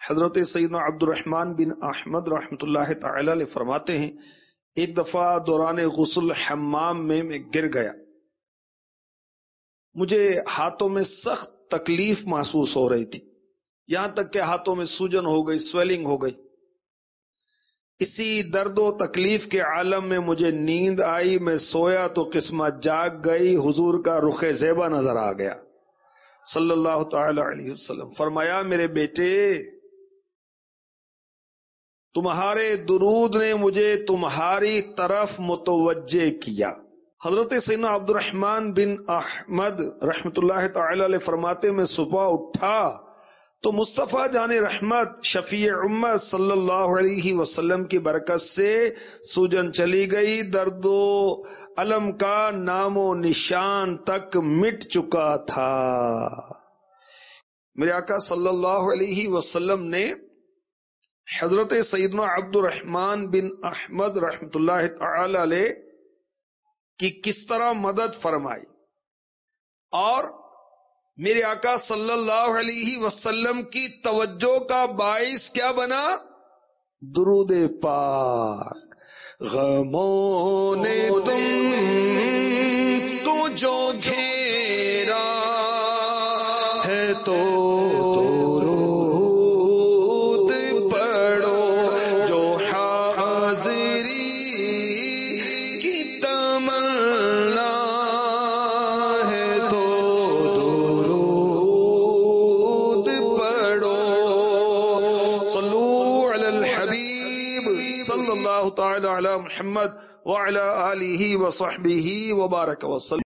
حضرت سیدنا عبد الرحمن بن احمد رحمۃ اللہ تعالی علیہ فرماتے ہیں ایک دفعہ دوران غسل حمام میں گر گیا. مجھے ہاتھوں میں سخت تکلیف محسوس ہو رہی تھی، یہاں تک کہ ہاتھوں میں سوجن ہو گئی، سویلنگ ہو گئی. اسی درد و تکلیف کے عالم میں مجھے نیند آئی. میں سویا تو قسمت جاگ گئی، حضور کا رخ زیبا نظر آ گیا صلی اللہ تعالی علیہ وسلم. فرمایا میرے بیٹے، تمہارے درود نے مجھے تمہاری طرف متوجہ کیا. حضرت سیدنا عبد الرحمن بن احمد رحمۃ اللہ تعالی علیہ فرماتے میں صبح اٹھا تو مصطفیٰ جان رحمت شفیع امت صلی اللہ علیہ وسلم کی برکت سے سوجن چلی گئی، درد و الم کا نام و نشان تک مٹ چکا تھا. میرے آقا صلی اللہ علیہ وسلم نے حضرت سیدنا عبد الرحمن بن احمد رحمۃ اللہ تعالی علیہ کی کس طرح مدد فرمائی، اور میرے آقا صلی اللہ علیہ وسلم کی توجہ کا باعث کیا بنا؟ درود پاک. غموں نے تم کو جو گھیرا ہے تو تعالی علی محمد وعلی آلہ وصحبہ وبارک وسلم.